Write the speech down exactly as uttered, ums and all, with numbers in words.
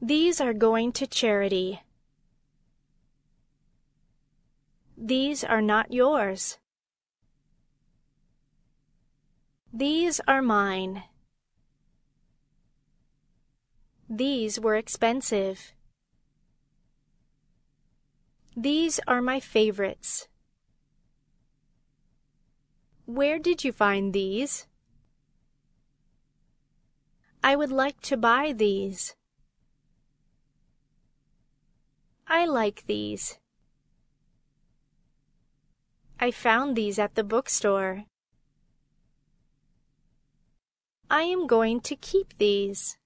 These are going to charity. These are not yours. These are mine. These were expensive. These are my favorites. Where did you find these? I would like to buy these. I like these. I found these at the bookstore. I am going to keep these.